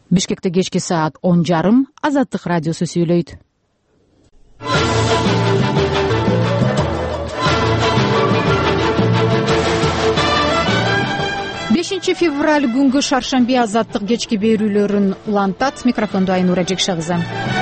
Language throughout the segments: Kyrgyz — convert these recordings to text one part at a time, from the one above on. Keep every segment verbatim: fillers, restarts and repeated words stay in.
Бишкекте кечки саат он жарым Азаттык радиосу сүйлөйт. бешинчи февраль күнгү шаршемби Азаттык кечки берүүлөрүн улантат. Микрофондо Айнура Жекше кызы.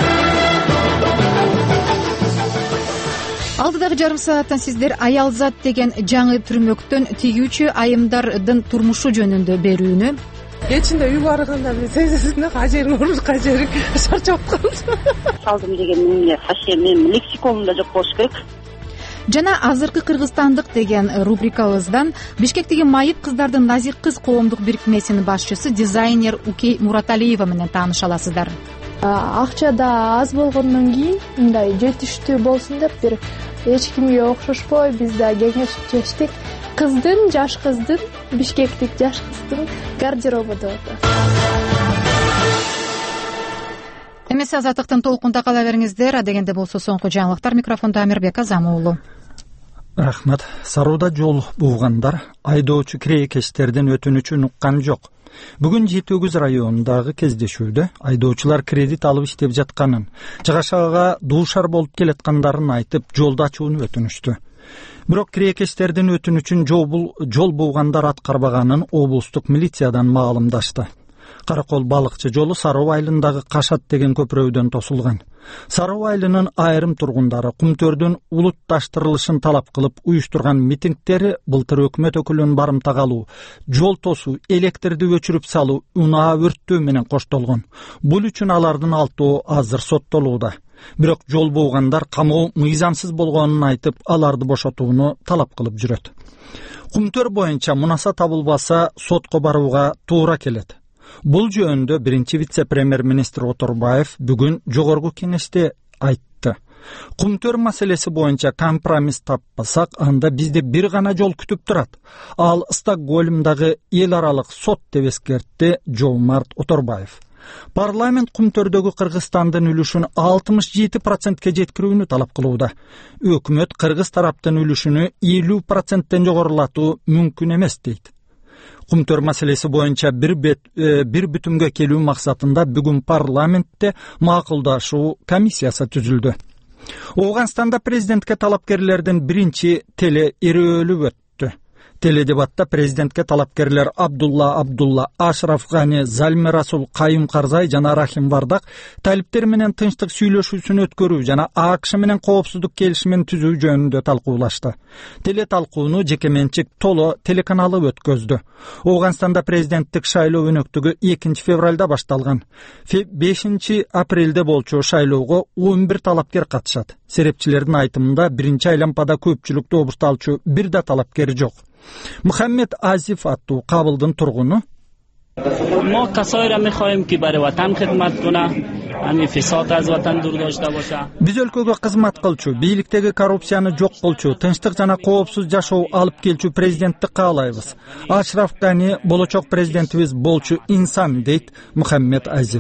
Алдыдагы жарым сааттан сиздер Аялзат деген жаңы түрмөктөн тигүүчү айымдардын турмушу жөнүндө берүүнү, кечинде үй барганда мен сезесиң да кажерим ооруп кажерим шарчап калдым. Салдым деген эмне совсем менин лексиконумда жок болуш керек. жана азыркы Кыргызстандык деген рубрикабыздан Бишкектеги майып кыздардын Назик кыз коомдук бирикмесинин башчысы дизайнер Укей Мураталиева менен тааныша аласыздар. Акча да аз болгондон кийин мындай жетиштүү болсун деп бир эч кимге окшошпой биз да кеңешип чечтик. Кыздын, жаш кыздын, бишкектик жаш кыздын гардеробу деп атат. Эмес Азаттыктын толкунда кала бериңиздер. Адегенде болсо соңку жаңылыктар. Микрофондо Амирбек Азамуулу. Рахмат. Сарууда жол буугандар айдоочу кирейкечтердин өтүнүчүн уккан жок. Бүгүн жети өгүз районундагы кездешүүдө айдоочулар кредит алып иштеп жатканын, жыгашага дуушар болуп келаткандарын айтып, жолду ачууну өтүнүштү. Бирок кирейкечтердин өтүнүчүн жол буугандар аткарбаганын облустук милициядан маалымдашты. Каракол балыкчы жолу Сароо айылындагы Кашат деген көпүрөдөн тосулган. Сароо айылынын айрым тургундары Кумтөрдүн улутташтырылышын талап кылып уюштурган митингдери былтыр өкмөт өкүлүнүн барымтага алуу, жол тосуу, электрди өчүрүп салуу, унаа өрттөө менен коштолгон. Бул үчүн алардын алтоо азыр соттолууда. Бирок жол буугандар камоо мыйзамсыз болгонун айтып, аларды бошотууну талап кылып жүрөт. Кумтөр боюнча мунаса табылбаса сотко барууга туура келет. Бул жөнүндө биринчи вице-премьер-министр Оторбаев бүгүн жогорку кеңеште айтты. Кумтөр маселеси боюнча компромисс таппасак, анда бизде бир гана жол күтүп турат. Ал Стокгольмдагы эл аралык сот деп эскертти Жомарт Оторбаев. Парламент Кумтөрдөгү Кыргызстандын үлүшүн алтымыш жети процентке жеткирүүнү талап кылууда. Өкмөт Кыргыз тараптын үлүшүнү элүү проценттен жогорулатуу мүмкүн эмес дейт. Кумтөр маселеси боюнча бир бет, э, бир бүтүмгө келүү максатында бүгүн парламентте макулдашуу комиссиясы түзүлдү. Ооганстанда президентке талапкерлердин биринчи теле эрөөлү өттү. Теледебатта президентке талапкерлер Абдулла Абдулла, Ашраф Гани, Залме Расул, Кайым Карзай жана Рахим Вардак талиптер менен тынчтык сүйлөшүүсүн өткөрүү жана АКШ менен коопсуздук келишимин түзүү жөнүндө талкуулашты. Теле талкууну жеке менчик Толо телеканалы өткөздү. Ооганстанда президенттик шайлоо өнөктүгү экинчи февралда башталган. бешинчи апрелде болчу шайлоого он бир талапкер катышат. Серепчилердин айтымында биринчи айлампада көпчүлүктү обушталчу бир да талапкер жок. Мухаммед Азиф аттуу Кабылдын тургуну ما کسایی را می‌خوایم که برای وطن خدمت کنه، همین فساد از وطن دور داشته باشه. Биз өлкөгө кызмат кылчу, бийликтеги коррупцияны жок кылчу, тынчтык жана коопсуз жашоо алып келчү президентти каалайбыз. Ашраф Гани болочок президентибиз болчу инсан, дейт Мухаммед Азиф.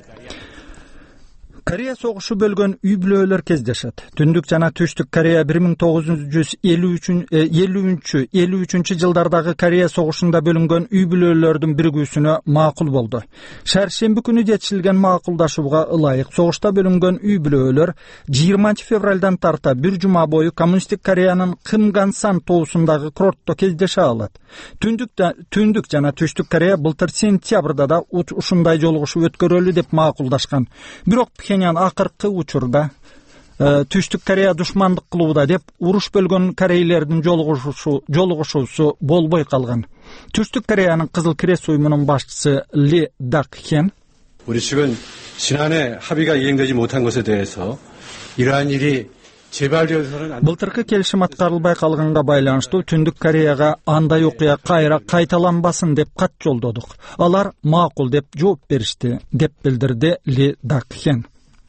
Корея согушу бөлгөн үй бүлөлөр кездешет. Түндүк жана Түштүк Корея бир миң тогуз жүз элүү үчүнчү жылдардагы Корея согушунда бөлүнгөн үй бүлөлөрдүн биригүүсүнө макул болду. Шаршемби күнү жетишилген макулдашууга ылайык согушта бөлүнгөн үй бүлөлөр жыйырманчы февралдан тарта бир жума бою Коммунисттик Кореянын Кымгансан тоосундагы курортто кездеше алат. Түндүк жана Түштүк Корея былтыр сентябрда да ушундай жолугушуу өткөрөлү деп макулдашкан. Бирок Пхеньян акыркы учурда Түштүк Корея душмандык кылууда деп уруш бөлгөн корейлердин жолугушуусу болбой калган. Түштүк Кореянын Кызыл Крест уюмунун башчысы Ли Дак Хен 우리 측은 지난해 합의가 이행되지 못한 것에 대해서 이러한 일이 Былтыркы келишим аткарылбай калганга байланыштуу Түндүк Кореяга андай окуя кайра кайталанбасын деп кат жолдодук. Алар макул деп жооп беришти, деп билдирди Ли Дак Хен.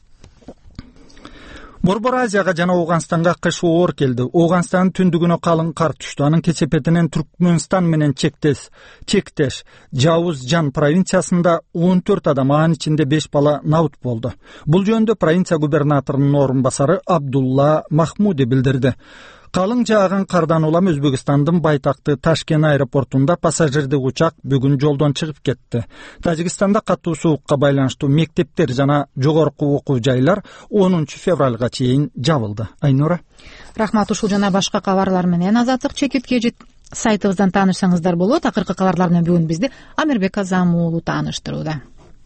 Борбор Азияга жана Ооганстанга кыш оор келди. Ооганстандын түндүгүнө калың кар түштү. Анын кечепетинен Түркмөнстан менен чектес, чектеш Жауызжан провинциясында он төрт адам, анын ичинде беш бала набут болду. Бул жөнүндө провинция губернаторунун орун басары Абдулла Махмуди билдирди. Калың жааган кардан улам Өзбекстандын байтакты Ташкент аэропортунда пассажирдик учак бүгүн жолдон чыгып кетти. Тажикстанда катуу суукка байланыштуу мектептер жана жогорку окуу жайлар онунчу февралга чейин жабылды. Айнура. Рахмат. Ушул жана башка кабарлар менен Азаттык чекитке жет сайтыбыздан таанышсаңыздар болот. Акыркы кабарлар менен бүгүн бизди Амирбек Азам уулу тааныштырууда.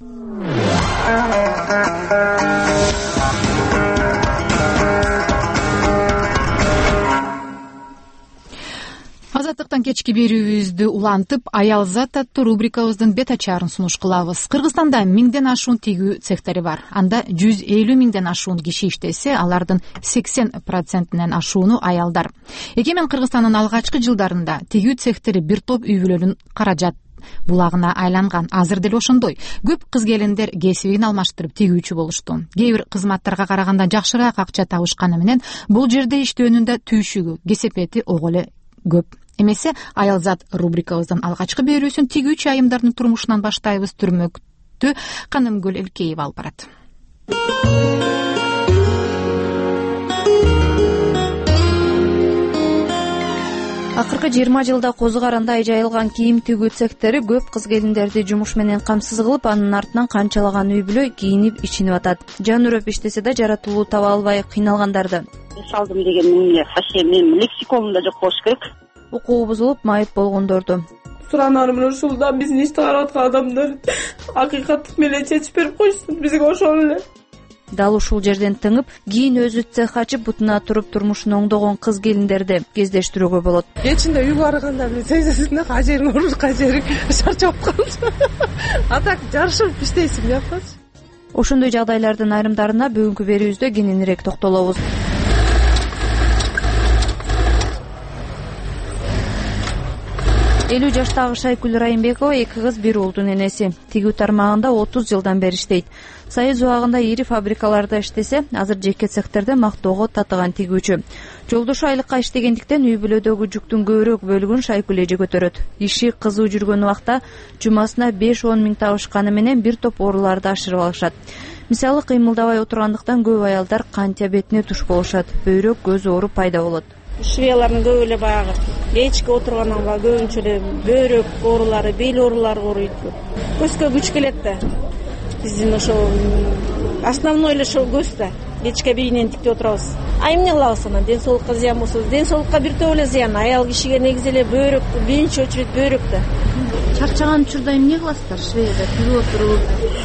Азаттыктан кечки берүүбүздү улантып, аял зат аттуу рубрикабыздын бет ачарын сунуш кылабыз. Кыргызстанда миңден ашуун тигүү цехтери бар. Анда жүз элүү миңден ашуун киши иштесе, алардын сексен процентинен ашууну аялдар. Эгемен Кыргызстандын алгачкы жылдарында тигүү цехтери бир топ үй бүлөнүн каражат булагына айланган. Азыр деле ошондой. Көп кыз келиндер кесибин алмаштырып тигүүчү болушту. Кээ бир кызматтарга караганда жакшыраак акча табышканы менен бул жерде иштөөнүн да түйшүгү, кесепети ого эле көп. Эмесе аял зат рубрикабыздын алгачкы берүүсүн тигүүчү айымдардын турмушунан баштайбыз. Түрмөктү Канымгүл Элкеева алып барат. Акыркы жыйырма жылда козу карандай жайылган кийим тигүү цехтери көп кыз келиндерди жумуш менен камсыз кылып, анын артынан канчалаган үй бүлө кийинип ичинип атат. Жан үрөп иштесе да жаратылуу таба албай кыйналгандарды. Салдым деген эмне вообще менин лексиконумда жок болуш керек. Укугу бузулуп майып болгондорду. Суранарым эле ушулда биздин ишти карап аткан адамдар акыйкат менен чечип берип койсун бизге ошол эле. Дал ушул жерден тыңып, кийин өзү цех ачып бутуна туруп турмушун оңдогон кыз келиндерди кездештирүүгө болот. Кечинде үйгө барганда бир сезесиң да, кажериң ооруп, кажериң чарчап калчу. А так жарышып иштейсиң жакпачы. Ошондой жагдайлардын айрымдарына бүгүнкү берүүбүздө кененирээк токтолобуз. элүү жаштагы Шайкүл Райымбекова эки кыз бир уулдун энеси. Тигүү тармагында отуз жылдан бери иштейт. Союз убагында ири фабрикаларда иштесе, азыр жеке цехтерде мактоого татыган тигүүчү. Жолдошу айлыкка иштегендиктен үй бүлөдөгү жүктүн көбүрөөк бөлүгүн Шайкүл эже көтөрөт. Иши кызуу жүргөн убакта жумасына беш он миң табышканы менен бир топ ооруларды ашырып алышат. Мисалы, кыймылдабай отургандыктан көп аялдар кан диабетине туш болушат. Бөйрөк, көз оору пайда болот. Швеялардын көбү эле баягы эчке отургандан ба көбүнчө эле бөйрөк оорулары, бел оорулары ооруйт. Көзгө күч келет да. Биздин ошол основной эле ошол көз да. Эчке бийинен тиктеп отурабыз. А эмне кылабыз анан? Ден соолукка зыян болсо, ден соолукка бир топ эле зыян. Аял кишиге негизи эле бөйрөк, биринчи очередь бөйрөк да. Чарчаган учурда эмне кыласыздар Швеяда? Тигип отуруп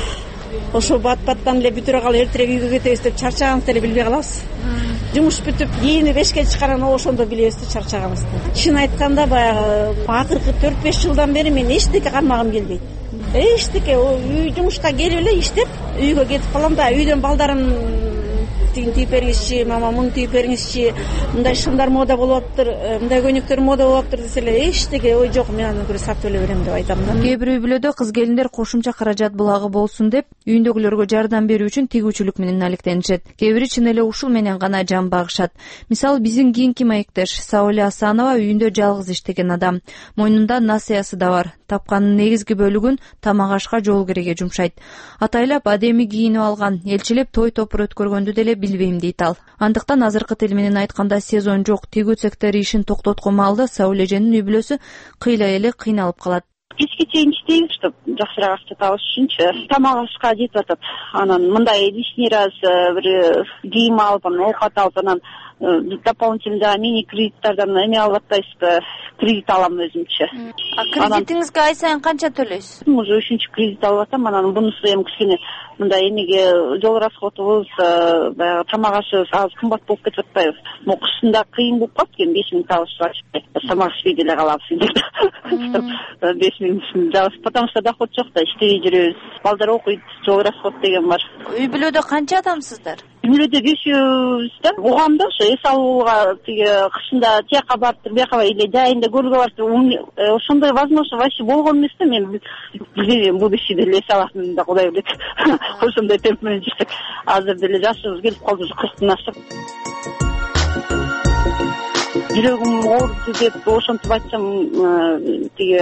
ошо бат-баттан эле бүтүрө калып эртерээк үйгө кетебиз деп чарчаганыбызды эле билбей калабыз. Жумуш бүтүп, кийинип эшикке чыккандан ошондо билебиз да чарчаганыбызды. Чын айтканда баягы акыркы төрт беш жылдан бери мен эчтеке кармагым келбейт. Эчтеке үй жумушка келип эле иштеп, үйгө кетип калам да, үйдөн балдарым тигин тип бергизчи, мама муну тип бергизчи, мындай шымдар мода болуп аптыр, мындай көйнөктөр мода болуп аптыр десе эле эчтеке ой жок, мен аны көрө сатып эле берем деп айтам да. Кээ бир үй бүлөдө кыз келиндер кошумча каражат булагы болсун деп үйүндөгүлөргө жардам берүү үчүн тигүүчүлүк менен алектенишет. Кээ бири чын эле ушул менен гана жан багышат. Мисалы, биздин кийинки маектеш Сауле Асанова үйүндө жалгыз иштеген адам. Мойнунда насыясы да бар. Тапканын негизги бөлүгүн тамак ашка, жол кереге жумшайт. Атайлап адеми кийинип алган, элчилеп той топур өткөргөндү деле билбейм дейт ал. Андыктан азыркы тил менен айтканда сезон жок. Тигүү цехтери ишин токтоткон маалда Сауле эженин үй бүлөсү кыйла эле кыйналып калат. Кечке чейин иштейм, чтоб жакшыраак акча табыш үчүнчү. Тамак ашка жетип атат. Анан мындай лишний раз бир кийим алып, анан оокат алып, анан дополнительно мини кредиттардан эме алып атпайсызбы? Кредит алам өзүмчө. А кредитиңизге ай сайын канча төлөйсүз? Уже үчүнчү кредит алып атам. Анан бунусу эми кичине мындай эмеге жол расходубуз, баягы тамак ашыбыз азыр кымбат болуп кетип атпайбы? Могу кышында кыйын болуп калат экен, беш миң табыш тамак ишпей деле калабыз деп. беш миң жабыз, потому что доход жок да, иштебей жүрөбүз. Балдар окуйт, жол расход деген бар. Үй бүлөдө канча адамсыздар? Үй бүлөдө бешөөбүз да. Угам да ошо эс алууга тиги кышында тияка барыптыр, бияка эле жайында көргө барыптыр. Ошондой возможность вообще болгон эмес да. Мен билбейм, будущийде эле эс алатынын да Кудай билет. Ошондой темп менен жүрсөк, азыр деле жашыбыз келип калды, кырктан ашып. Жүрөгүм ооруду деп ошентип айтсам, тиги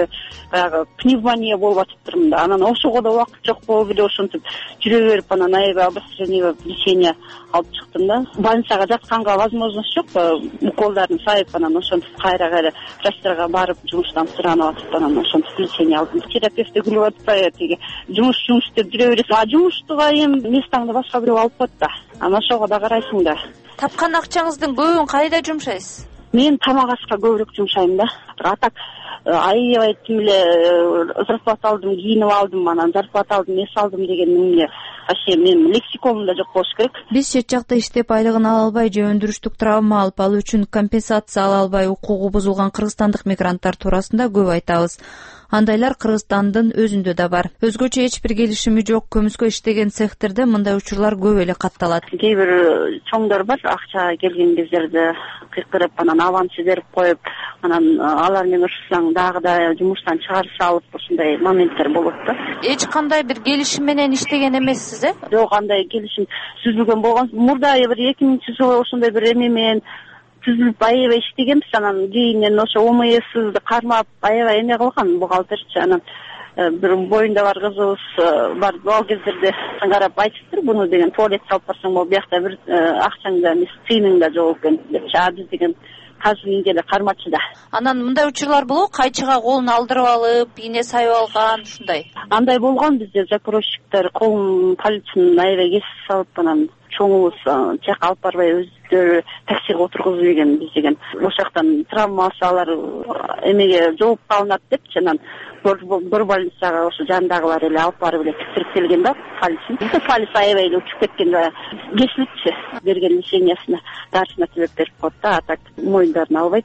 баягы пневмония болуп атыптыр мында. Анан ошого да убакыт жок болуп эле ошентип жүрө берип анан аябай обострение лечение алып чыктым да. Больницага жатканга возможность жок, уколдорун сайып анан ошентип кайра кайра врачтарга барып жумуштан суранып атып анан ошентип лечение алдым. Терапевт да күлүп атпайбы тиги жумуш жумуш деп жүрө бересиң, а жумуштуга эми местаңды башка бирөө алып коет да. Анан ошого да карайсың да. Тапкан акчаңыздын көбүн кайда жумшайсыз? Мен тамак ашка көбүрөөк жумшайм да. А так аябай тим эле зарплата алдым, кийинип алдым, анан зарплата алдым, эс алдым деген эмне вообще менин лексиконумда жок болуш керек. Биз чет жакта иштеп айлыгын ала албай же өндүрүштүк травма алып, ал үчүн компенсация ала албай укугу бузулган кыргызстандык мигранттар туурасында көп айтабыз. Андайлар Кыргызстандын өзүндө да бар. Өзгөчө эч бир келишими жок көмүскө иштеген цехтерде мындай учурлар көп эле катталат. Кээ бир чоңдор бар, акча келген кездерде кыйкырып, анан аванс берип коюп, анан алар менен урушсаң дагы да жумуштан чыгарыша алып, ушундай моменттер болот да. Эч кандай бир келишим менен иштеген эмессиз, э? Жок, андай келишим түзүлгөн болгон. Мурда бир эки миңинчи жылы ошондой бир эме менен түзүлүп аябай иштегенбиз, анан кийинен ошо ОМС'ди кармап аябай эме кылган бухгалтерчи. Анан бир боюнда бар кызыбыз бар, ал кездерде карап айтыптыр, буну деген туалет салып барсаң болот, биякта бир акчаңда эмес тыйыныңда жок экен депчи. А биз деген каждый неделе кармачы да. Анан мындай учурлар болобу, кайчыга колун алдырып алып, ийне сайып алган ушундай. Андай болгон бизде запорожчиктер колун полицияны аябай кесип салып, анан чоңубуз жака алып барбай өздөрү таксиге отургузуп ийген биз деген. Ошол жактан травма алсалар эмеге жоопко алынат депчи, анан бір больницага ошо жандагылар эле алып барып эле тиктирип келген да полицияны. Бизде полиция аябай эле учуп кеткен да, кесилипчи берген лечениясына, дарысына төлөп берип коет да, а так моюндарын албайт.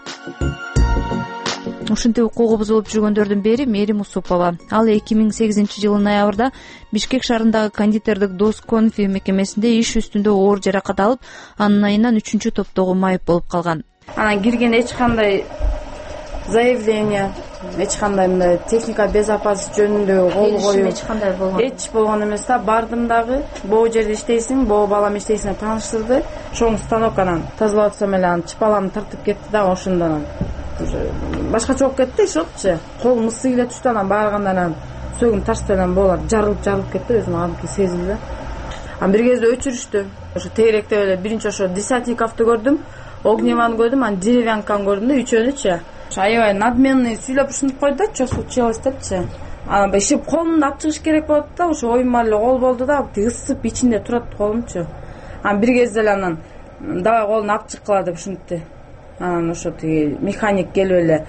Ушинтип укугу бузулуп жүргөндөрдүн бири Мерим Усупова. Ал эки миң сегизинчи жылы ноябрда Бишкек шаарындагы кондитердик Дос Конфи мекемесинде иш үстүндө оор жаракат алып, анын айынан үчүнчү топтогу майып болуп калган. Анан кирген эч кандай заявление, эч кандай мындай техника безопасности жөнүндө кол коюп эч кандай болгон эч болгон эмес да. Бардым дагы, боо жерде иштейсиң, боо балам иштейсиң деп тааныштырды. Чоң станок анан тазалап атсам эле анын чыпаланы тартып кетти да, ошондон башкача болуп кетти ишотчу. Колум ысык эле түштү, анан барганда анан сөгүн тарс менен боолар жарылып жарылып кетти, өзүм кадимки сезилди. Анан бир кезде өчүрүштү. Ошо тегеректе эле биринчи ошо десятниковду көрдүм, огневаны көрдүм, анан деревянканы көрдүм да, үчөөнүчү. Ошо аябай надменный сүйлөп ушинтип койду да, чё случилось депчи. Анан ишип колумду алып чыгыш керек болот да, ошо оюмар эле кол болду да, ысып ичинде турат колумчу. Анан бир кезде эле анан давай колуну алып чыккыла деп ушинтти. Анан ошо тиги механик келип эле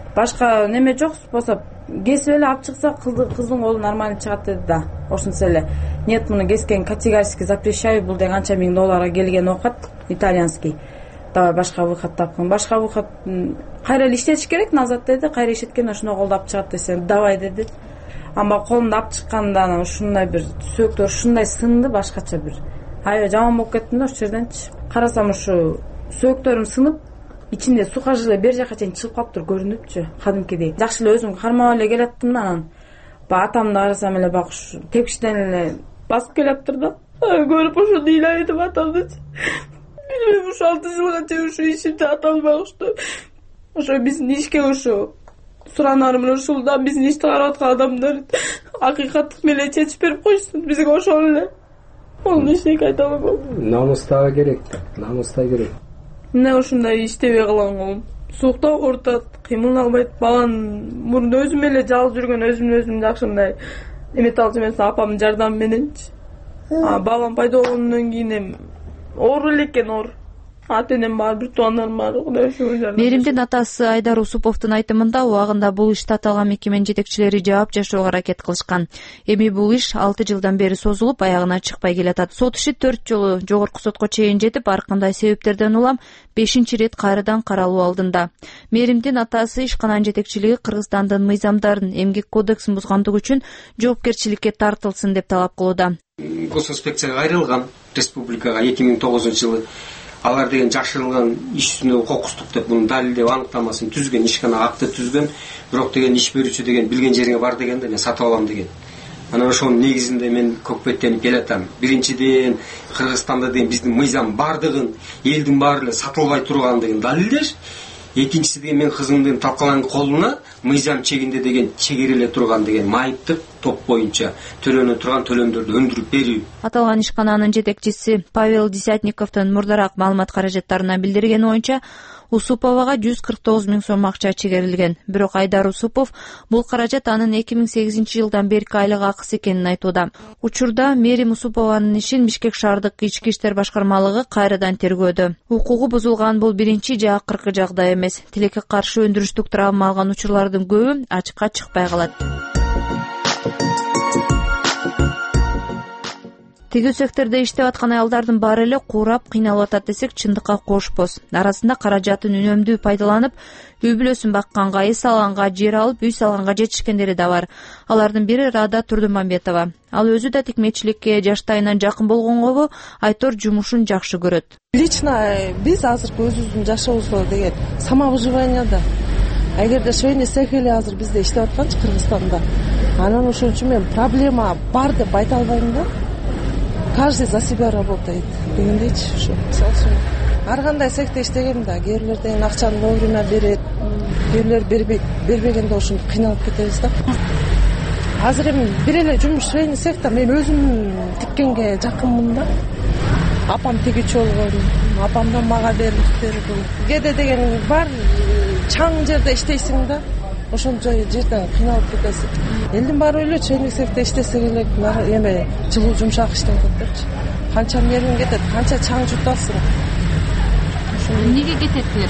башка неме жок способ, кесип эле алып чыкса кыздын колу нормально чыгат деди да. Ошентсе эле нет, муну кескен категорически запрещаю, бул деген канча миң долларга келген оокат итальянский. Давай башка выход тапкын. Башка выход кайра эле иштетиш керек, назад деди. Кайра иштеткенде ошондой колду алып чыгат десем, давай деди. Ама колумду алып чыкканда анан ушундай бир сөөктөр ушундай сынды, башкача бир аябай жаман болуп кеттим да ошол жерденчи. Карасам ушу сөөктөрүм сынып, ичинде сухожилие бер жака чейин чыгып калыптыр, көрүнүпчү кадимкидей. Жакшы эле өзүм кармап эле келаттым да, анан баягы атамды карасам эле баягы ушу тепкичтен эле басып келаптыр да. Көрүп ошо ыйлайдым атамдычы. Билбейм, ушу алты жылга чейин ушу ишимде атам багышту. Ошо биздин ишке ушу суранарым ушул да, биздин ишти карап аткан адамдар акыйкаттык менен чечип берип койсун бизге, ошол эле. Онун эчтеке айта албайм. Намуста керек, намуста керек. Эмне ушундай иштебей калган колум суукта оорутат, кыймылдана албайт. Баланын мурунда өзүм эле жалгыз жүргөн, өзүмдү өзүм жакшы мындай эметалчу эмес, апамдын жардамы мененчи. А балам пайда болгондон кийин эми оор эле экен, оор. Ата энем бар, бир туугандарым бар, Кудай шүгүр жардам. Меримдин атасы Айдар Усуповдун айтымында убагында бул иште аталган мекеменин жетекчилери жаап жашоого аракет кылышкан. Эми бул иш алты жылдан бери созулуп, аягына чыкпай келатат. Сот иши төрт жолу жогорку сотко чейин жетип, ар кандай себептерден улам бешинчи ирет кайрадан каралуу алдында. Меримдин атасы ишкананын жетекчилиги Кыргызстандын мыйзамдарын, эмгек кодексин бузгандыгы үчүн жоопкерчиликке тартылсын деп талап кылууда. Госинспекцияга кайрылган республикага эки миң тогузунчу жылы алар деген жашырылган иш үстүнө кокустук деп муну далилдеп аныктамасын түзгөн, ишкана акты түзгөн, бирок деген иш берүүчү деген билген жериңе бар дегенде мен сатып алам деген. Анан ошонун негизинде мен көкпеттенип келатам. Биринчиден Кыргызстанда деген биздин мыйзам бардыгын элдин баары эле сатылбай тургандыгын далилдеш. экинчиси деген менин кызымдын талкаланган колуна мыйзам чегинде деген чегер эле турган деген майыптык топ боюнча төлөнө турган төлөмдөрдү өндүрүп берүү. Аталган ишкананын жетекчиси Павел Десятниковдун мурдараак маалымат каражаттарына билдиргени боюнча Усуповага жүз кырк тогуз миң сом акча чегерилген. Бирок Айдар Усупов бул каражат анын эки миң сегизинчи жылдан берки айлык акысы экенин айтууда. Учурда Мерим Усупованын ишин Бишкек шаардык ички иштер башкармалыгы кайрадан тергөөдө. Укугу бузулган бул биринчи же акыркы жагдай эмес. Тилекке каршы өндүрүштүк травма алган учурлардын көбү ачыкка чыкпай калат. Тигүү сектордо иштеп аткан аялдардын баары эле куурап кыйналып атат десек чындыкка кошпоз. Арасында каражатын үнөмдүү пайдаланып, үй бүлөсүн бакканга, эс алганга, жер алып, үй салганга жетишкендери да бар. Алардын бири Рада Турдумамбетова. Ал өзү да тикмечиликке жаштайынан жакын болгонгобу Айтор жумушун жакшы көрөт. Лично биз азыркы өзүбүздүн жашообузда деген самовыживанияда эгерде швейный цех эле азыр бизде иштеп атканчы Кыргызстанда, анан ошон үчүн мен проблема бар деп айта албайм да. Каждый за себя работает дегендейчи ушу. Мисалы үчүн ар кандай цехте иштегем да, кээ бирлер деген акчаны вовремя берет, кээ бирлер бербейт, бербегенде ошентип кыйналып кетебиз да. Азыр эми бир эле жумуш швейный цехта мен өзүм тиккенге жакынмын да. Апам тигүүчү болгон, апамдан мага берилиптер бул. Кээде деген бар чаң жерде иштейсиң да, ошончо жерден кыйналып кетесиң. Элдин баары ойлойт швейный цехте иштесек эле эме жылуу жумшак иштеп атат депчи. Канча нервиң кетет, канча чаң жутасың. Эмнеге кетет нерв?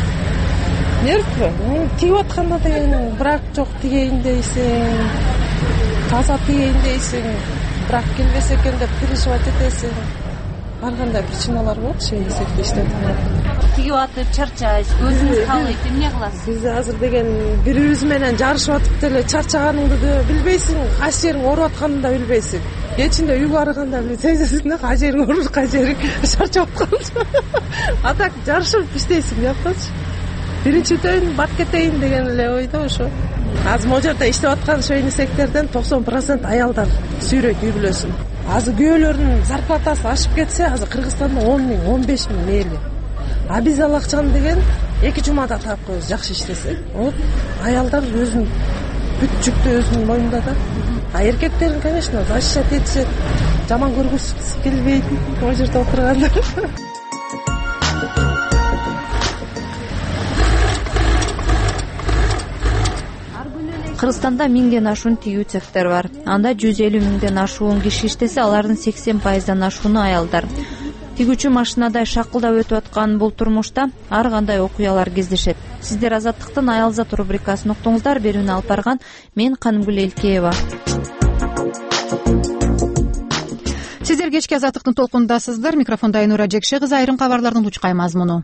Нерв тигип атканда деген брак жок тигейин дейсиң, таза тигейин дейсиң, брак келбесе экен деп переживать этесиң. Ар кандай причиналар болот швейный цехте иштеп атканда. Тигип атып чарчайсыз, көзүңүз кабыйт, эмне кыласыз? Биз азыр деген бири-бирибиз менен жарышып атып деле чарчаганыңды да билбейсиң, кайсы жериң ооруп атканын да билбейсиң. Кечинде үйгө барганда биле сезесиң да, кайсы жериң ооруп, кайсы жериң чарчап атканын. А так жарышып иштейсиң жакпачы. Биринчи өтөйүн, бат кетейин деген эле ойдо ошо. Азыр могу жерде иштеп аткан швейный цехтерден токсон процент аялдар сүйрөйт үй бүлөсүн. Азыр күйөөлөрдүн зарплатасы ашып кетсе, азыр Кыргызстанда он миң, он беш миң мейли. А биз ал акчаны деген эки жумада таап коебуз, жакшы иштесек. Вот аялдар өзүнүн бүт жүктү өзүнүн моюнда да. А эркектерин, конечно, защищать этишет, жаман көргүсү келбейт могу жерде отурганда. Кыргызстанда миңден ашуун тигүү цехтер бар. Анда жүз элүү миңден ашуун киши иштесе, алардын сексен пайыздан ашууну аялдар. Тигүүчү машинадай шакылдап өтүп аткан бул турмушта ар кандай окуялар кездешет. Сиздер Азаттыктын Аялзат рубрикасын уктуңуздар. Берүүнү алып барган мен Канымгүл Элкеева. Сиздер кечки Азаттыктын толкунундасыздар. Микрофонда Айнура Жекше кызы. Айрым кабарлардын учкай мазмуну.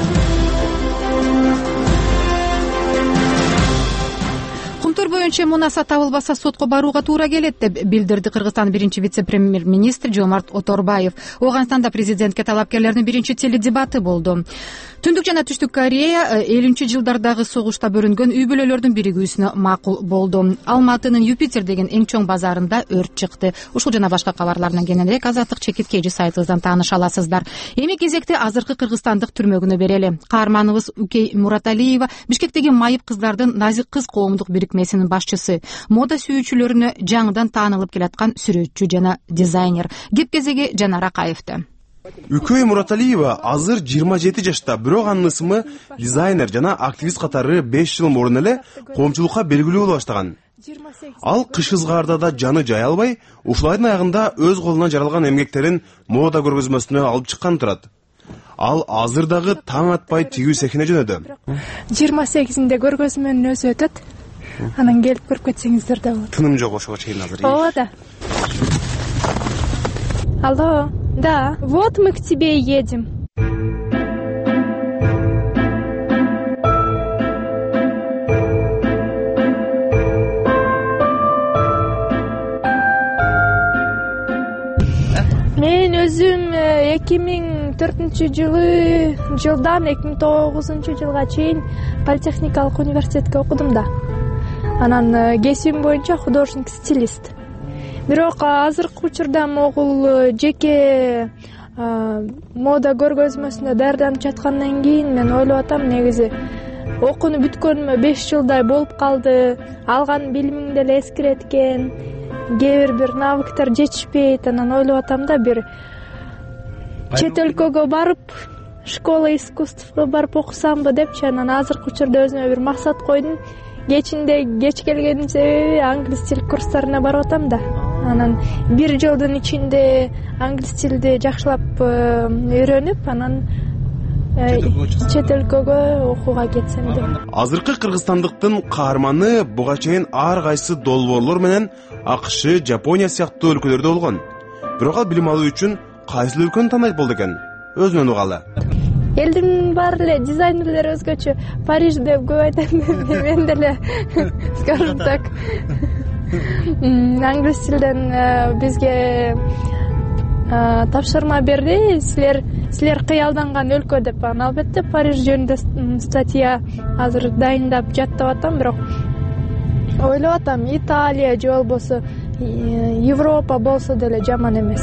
Кумтөр боюнча мунаса табылбаса сотко барууга туура келет деп билдирди Кыргызстан биринчи вице-премьер-министри Жомарт Оторбаев. Оогунстанда президентке талапкерлердин биринчи теледебаты болду. Түндүк жана Түштүк Корея элүүнчү жылдардагы согушта бөлүнгөн үй бүлөлөрдүн биригүүсүнө макул болду. Алматынын Юпитер деген эң чоң базарында өрт чыкты. Ушул жана башка кабарлардан кененирээк Азаттык чекиткейчи сайтыбыздан тааныша аласыздар. Эми кезекте азыркы кыргызстандык түрмөгүнө берели. Каарманыбыз Укей Мураталиева Бишкектеги майып кыздардын Назик кыз коомдук бирикмесинин башчысы, мода сүйүүчүлөрүнө жаңыдан таанылып келаткан сүрөтчү жана дизайнер. Кеп кезеги Жанар Акаевде. Укей Мураталиева азыр жыйырма жети жашта, бирок анын ысымы дизайнер жана активист катары беш жыл мурун эле коомчулукка белгилүү боло баштаган. Ал кыш ызгаарда да жаны жай албай, ушул айдын аягында өз колунан жаралган эмгектерин мода көргөзмөсүнө алып чыккан турат. Ал азыр дагы таң атпай тигүү цехине жөнөдү. жыйырма сегизинде көргөзмөнүн өзү өтөт. Анан келип көрүп кетсеңиздер да болот. Тыным жок ошого чейин азыр. Ооба да. Алло, да, вот мы к тебе едем. Мен өзүм эки миң төртүнчү жылы жылдан эки миң тогузунчу жылга чейин политехникалык университетте окудум да. Анан кесибим боюнча художник стилист. Бирок азыркы учурда могул жеке мода көргөзмөсүнө даярданып жаткандан кийин мен ойлоп атам, негизи окууну бүткөнүмө беш жылдай болуп калды, алган билимиң деле эскирет экен, кээ бир бир навыктар жетишпейт. Анан ойлоп атам да, бир чет өлкөгө барып, школа искусствого барып окусамбы депчи. Анан азыркы учурда өзүмө бир максат койдум. Кечинде кеч келгеним себеби англис тил курстарына барып атам да. Анан бир жылдын ичинде англис тилди жакшылап үйрөнүп, анан чет өлкөгө окууга кетсем деп. Азыркы кыргызстандыктын каарманы буга чейин ар кайсы долбоорлор менен АКШ, Жапония сыяктуу өлкөлөрдө болгон. Бирок ал билим алуу үчүн кайсы өлкөнү тандайт болду экен? Өзүнөн угалы. Элдин баары эле дизайнерлери өзгөчө. Париж деп көп айтат. Мен деле скажем так. Англис тилден бизге тапшырма берди. Силер силер кыялданган өлкө деп. Анан албетте Париж жөнүндө статья азыр дайындап жаттап атам, бирок ойлоп атам, Италия же болбосо Европа болсо деле жаман эмес.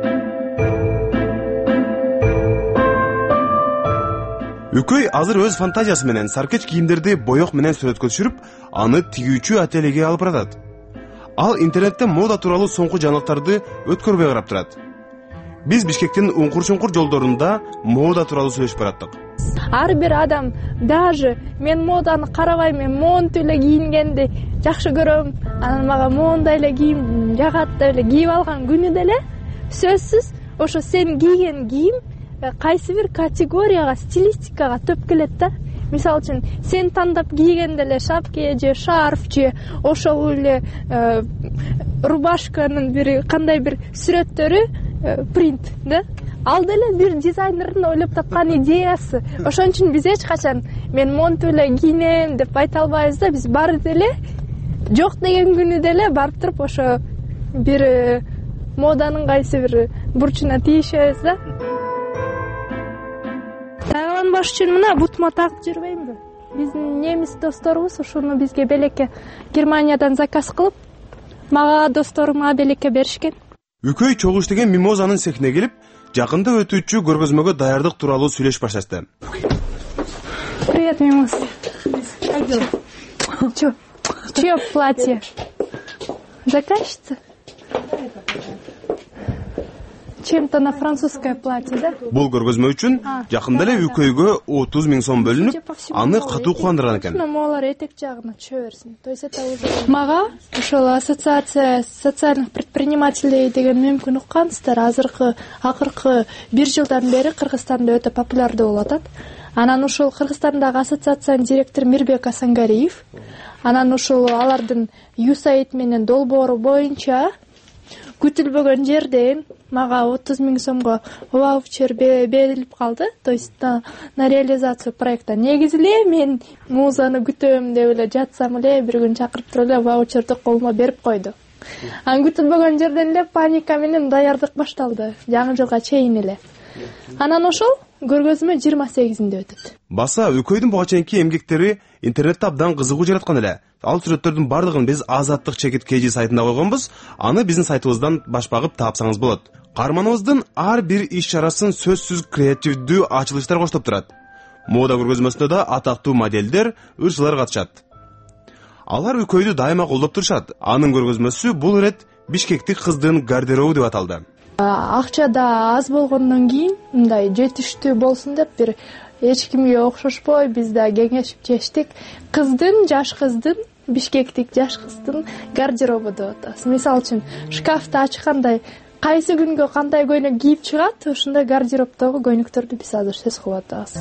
Үкөй азыр өз фантазиясы менен саркеч кийимдерди боек менен сүрөткө түшүрүп, аны тигүүчү ательеге алып барат. Ал интернетте мода тууралуу соңку жаңылыктарды өткөрбөй карап турат. Биз Бишкектин уңкур-чуңкур жолдорунда мода тууралуу сүйлөшүп бараттык. Ар бир адам, даже мен моданы карабайм, мен монтип эле кийингенди жакшы көрөм. Анан мага мондай эле кийим жагат деп эле кийип алган күнү деле сөзсүз ошо сен кийген кийим кайсы бир категорияга, стилистикага төп келет да. Мисалы үчүн, сен тандап кийген деле шапка же шарф же ошол эле рубашканын бир кандай бир сүрөттөрү принт да. Ал деле бир дизайнердин ойлоп тапкан идеясы. Ошон үчүн биз эч качан мен монтип эле кийинем деп айта албайбыз да. Биз баары деле жок деген күнү деле барып туруп ошо бир моданын кайсы бир бурчуна тийишебиз да. Таяланбаш үчүн мына бутума тагып жүрбөймбү? Биздин немис досторубуз ушуну бизге белекке Германиядан заказ кылып, мага досторума белекке беришкен. Үкөй чогуу иштеген Мимозанын цехине келип, жакында өтүүчү көргөзмөгө даярдык тууралуу сүйлөшүп башташты. Привет, Мимоз. Чё? Чьё платье? Заказчица? Чем-то на французское платье, да? Бул көргөзмө үчүн жакында эле Үкөйгө отуз миң сом бөлүнүп, аны катуу кубандырган экен. Молар этек жагына чөбө берсин. То есть это уже мага ошол ассоциация социальных предпринимателей деген мүмкүн уккансыздар. Азыркы акыркы бир жылдан бери Кыргызстанда өтө популярдуу болуп атат. Анан ушул Кыргызстандагы ассоциациянын директору Мирбек Асангариев, анан ушул алардын юсайт менен долбоору боюнча күтүлбөгөн жерден мага отуз миң сомго ваучер берилип калды. То есть на, на реализацию проекта. Негизи эле мен музаны күтөм деп эле жатсам эле бир күн чакырып туруп эле ваучерди колума берип койду. Анан күтүлбөгөн жерден эле паника менен даярдык башталды. Жаңы жылга чейин эле. Анан ошол көргөзмө жыйырма сегизинде өтөт. Баса Үкөйдүн буга чейинки эмгектери интернетте абдан кызыгуу жараткан эле. Ал сүрөттөрдүн бардыгын биз Азаттык чекит кж сайтында койгонбуз. Аны биздин сайтыбыздан баш багып таапсаңыз болот. Каарманыбыздын ар бир иш чарасын сөзсүз креативдүү ачылыштар коштоп турат. Мода көргөзмөсүндө да атактуу моделдер, ырчылар катышат. Алар Үкөйдү дайыма колдоп турушат. Анын көргөзмөсү бул ирет Бишкектик кыздын гардеробу деп аталды. Акча да аз болгондон кийин мындай жетиштүү болсун деп бир эч кимге окшошпой биз да кеңешип чечтик. Кыздын, жаш кыздын, Бишкектик жаш кыздын гардеробу деп атабыз. Мисалы үчүн, шкафты ачкандай кайсы күнгө кандай көйнөк кийип чыгат, ошондой гардеробтогу көйнөктөрдү биз азыр сөз кылып атабыз.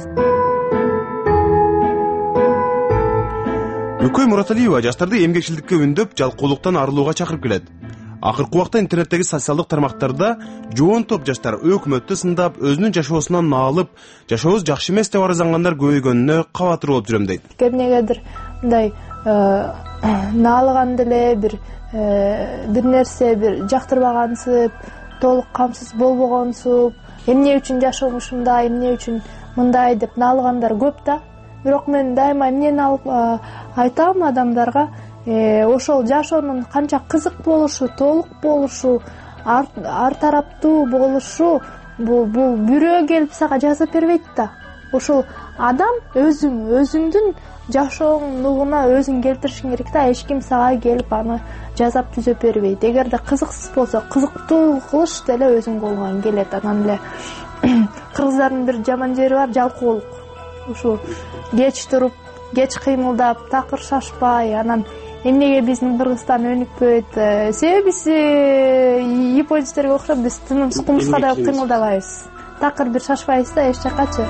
Үкөй Мураталиева жаштарды эмгекчилдикке үндөп, жалкоолуктан арылууга чакырып келет. Акыркы убакта интернеттеги социалдык тармактарда жоон топ жаштар өкмөттү сындап, өзүнүн жашоосунан наалып, жашообуз жакшы эмес деп арыздангандар көбөйгөнүнө кабатыр болуп жүрөм дейт. Кемнегедир мындай наалган деле бир бир нерсе бир жактырбагансып, толук камсыз болбогонсуп, эмне үчүн жашоом ушундай, эмне үчүн мындай деп наалгандар көп да. Бирок мен дайыма эмнени алып айтам адамдарга, ошол жашоонун канча кызык болушу, толук болушу, ар, ар тараптуу болушу бул бул бирөө келип сага жазып бербейт да. Ошол адам өзүң өзүңдүн жашооңуна өзүң келтиришиң керек да. Эч ким сага келип аны жазап түзөп бербейт. Эгерде кызыксыз болсо, кызыктуу кылыш деле өзүң колуңан келет. Анан эле кыргыздардын бир жаман жери бар, жалкоолук. Ушул кеч туруп, кеч кыймылдап, такыр шашпай, анан эмнеге биздин Кыргызстан өнүкпөйт? Себеби биз японецтерге окшоп биз тынымсыз кумурскадай кыймылдабайбыз. Такыр бир шашпайбыз да эч жаккачы.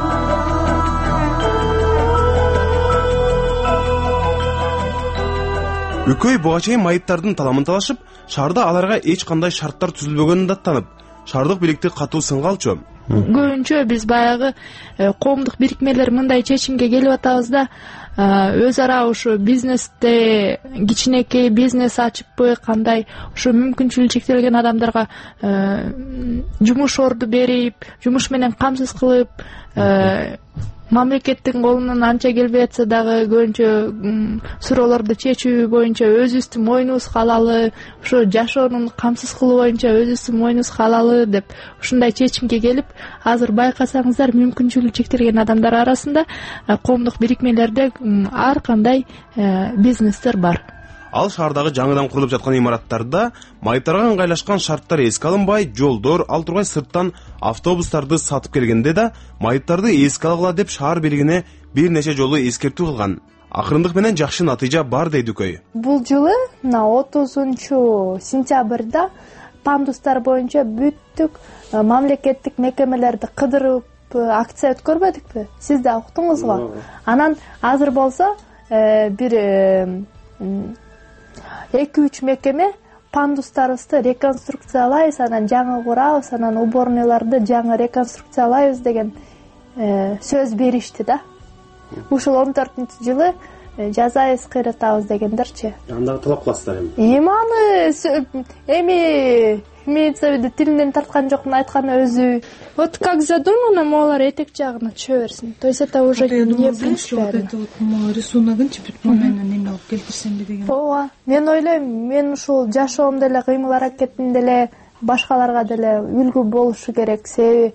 Үкөй буга чейин майыптардын таламын талашып, шаарда аларга эч кандай шарттар түзүлбөгөнүн даттанып, шаардык бийликти катуу сынга алчу. Көбүнчө биз баягы коомдук бирикмелер мындай чечимге келип атабыз да, өз ара ушу бизнесте кичинекей бизнес ачыппы, кандай ушу мүмкүнчүлүгү чектелген адамдарга жумуш орду берип, жумуш менен камсыз кылып, мамлекеттин колунан анча келбей атса дагы көбүнчө суроолорду чечүү боюнча өзүбүздүн мойнубузга алалы, ушу жашоонун камсыз кылуу боюнча өзүбүздүн мойнубузга алалы деп ушундай чечимге келип, азыр байкасаңыздар мүмкүнчүлүгү чектелген адамдар арасында коомдук бирикмелерде ар кандай бизнестер бар. Ал шаардагы жаңыдан курулуп жаткан имараттарда майыптарга ыңгайлашкан шарттар эске алынбай, жолдор, ал тургай сырттан автобустарды сатып келгенде да майыптарды эске алгыла деп шаар бийлигине бир нече жолу эскертүү кылган. Акырындык менен жакшы натыйжа бар дейт Үкөй. Бул жылы мына отузунчу сентябрда пандустар боюнча бүттүк мамлекеттик мекемелерди кыдырып акция өткөрбөдүкпү? Сиз да уктуңуз го. Анан азыр болсо бир эки үч мекеме пандустарыбызды реконструкциялайбыз, анан жаңы курабыз, анан уборныйларды жаңы реконструкциялайбыз деген сөз беришти да. Ушул он төртүнчү жылы жазайбыз, кыйратабыз дегендерчи. Анда талап кыласыздар эми. Эми аны эми имеется в виду тилинен тарткан жокмун, айтканы өзү. Вот как задумано, могулар этек жагына түшө берсин. То есть это уже не принципиально. Рисуногунчу бүт моментин эме алып келтирсемби деген. Ооба, мен ойлойм, мен ушул жашоомдо эле кыймыл аракетимде эле башкаларга деле үлгү болушу керек. Себеби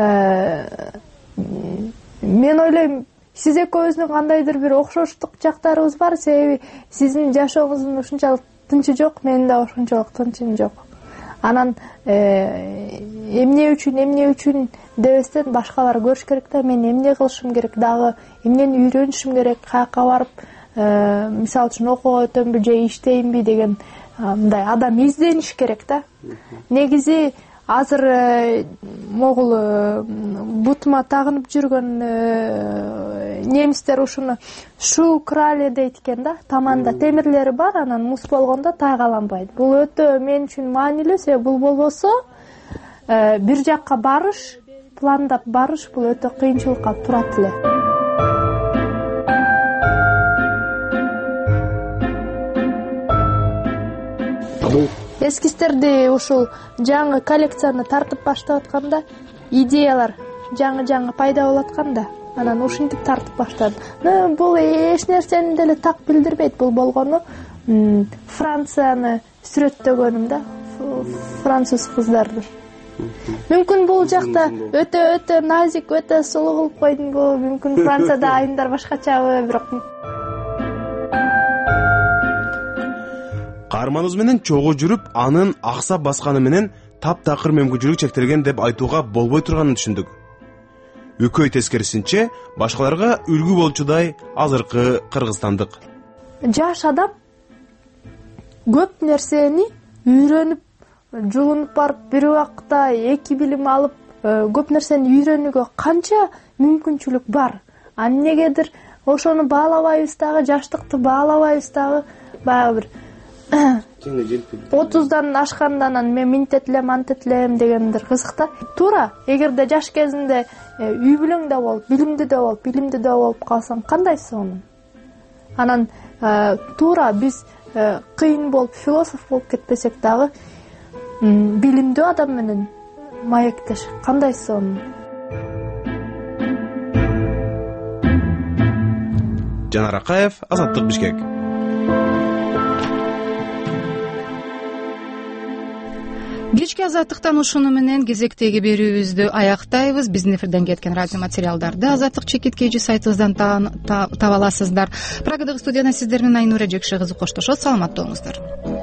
мен ойлойм, сиз экөөбүздүн кандайдыр бир окшоштук жактарыбыз бар. Себеби сиздин жашооңуздун ушунчалык тынчы жок, менин да ошончолук тынчым жок. Анан эмне үчүн эмне үчүн дебестен башкалар көрүш керек да, мен эмне кылышым керек дагы, эмнени үйрөнүшүм керек, каяка барып, мисалы үчүн окууга өтөмбү же иштеймби деген мындай адам издениш керек да. Негизи азыр могул бутума тагынып жүргөн немистер ушуну шу крали дейт экен да. Таманда темирлери бар, анан мус болгондо тайгаланбайт. Бул өтө мен үчүн маанилүү, себеби бул болбосо бир жакка барыш, пландап барыш бул өтө кыйынчылыкка турат эле. Эскистерди ушул жаңы коллекцияны тартып баштап атканда идеялар жаңы-жаңы пайда болуп атканда, анан ушинтип тартып баштадым. Бул эч нерсени деле так билдирбейт. Бул болгону Францияны сүрөттөгөнүм да, француз кыздарды. Мүмкүн бул жакта өтө-өтө назик, өтө сулуу кылып койдум. Бул мүмкүн Францияда айымдар башкачабы, бирок каарманыбыз менен чогуу жүрүп, анын аксап басканы менен таптакыр мүмкүнчүлүк чектелген деп айтууга болбой турганын түшүндүк. Үкөй тескерисинче, башкаларга үлгү болчудай азыркы кыргызстандык. Жаш адам көп нерсени үйрөнүп, жулунуп барып, бир убакта эки билим алып, көп нерсени үйрөнүүгө канча мүмкүнчүлүк бар. А эмнегедир ошону баалабайбыз дагы, жаштыкты баалабайбыз дагы, баягы бир отуздан ашкандан мен минтетлем, антетлем дегендер кызык да. Туура, эгерде жаш кезинде үй бүлөң да болуп, билимдүү да болуп, билимдүү да болуп калсаң, кандайсы ону? Анан туура биз кыйын болуп, философ болуп кетпесек дагы, билимдүү адам менен маектеш, кандайсы ону? Жанар Акаев, Азаттык, Бишкек. кечки азаттыктан ушуну менен кезектеги берүүбүздү аяктайбыз. Биздин эфирден кеткен радио материалдарды азаттык чекит kg сайтыбыздан таба аласыздар. Прагадагы студияда сиздер менен Айнура Жекше кызы коштошот. Саламатта болуңуздар.